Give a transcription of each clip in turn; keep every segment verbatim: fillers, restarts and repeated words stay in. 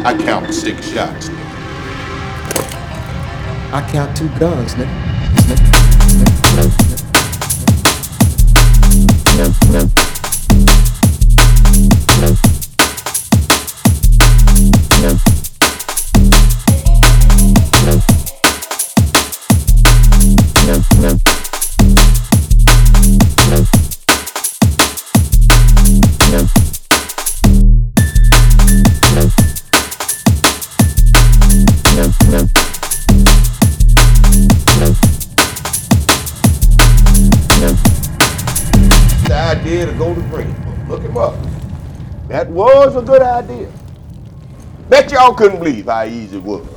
I count six shots, nigga. I count two guns, nigga. The idea to go to Greensboro. Look him up. That was a good idea. Bet y'all couldn't believe how easy it was.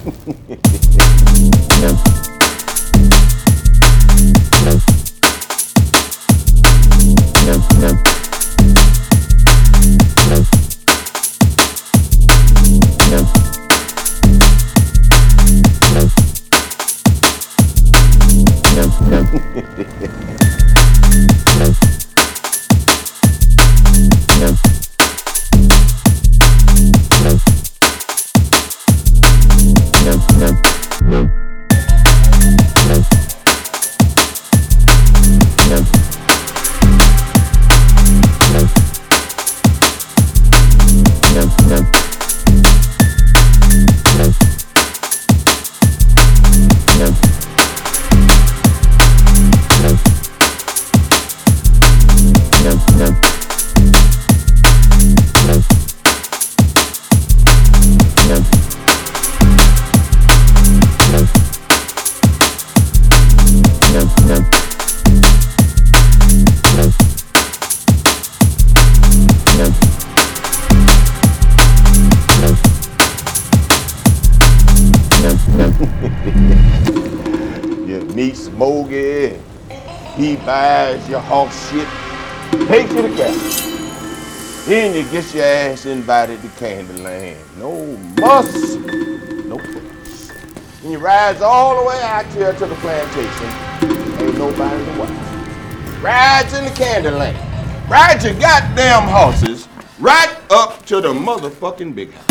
You meet Smokey, he buys your horse shit, takes you to cabin. Then you get your ass invited to Candyland. No muss, no fuss. And you rides all the way out here to the plantation. Ain't nobody to watch. Rides in the Candyland. Rides your goddamn horses right up to the motherfucking big house.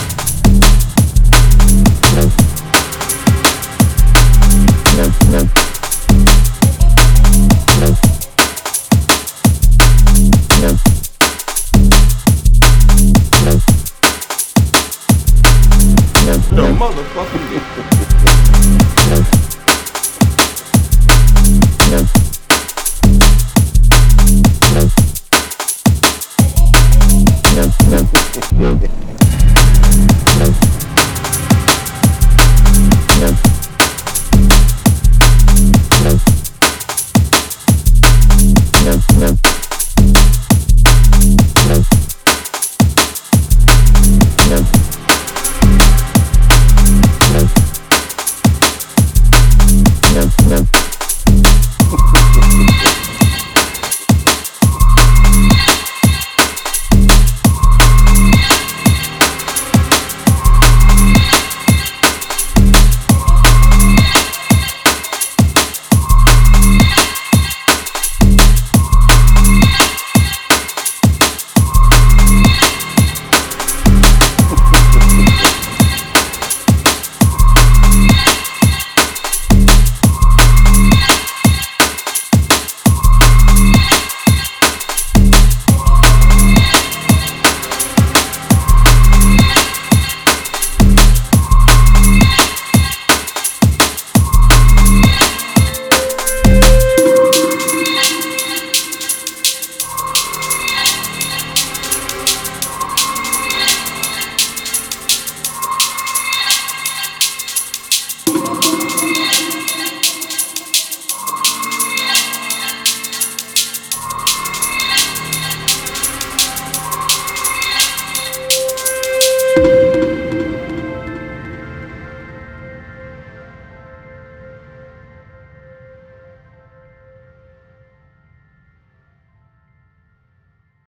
Yeah.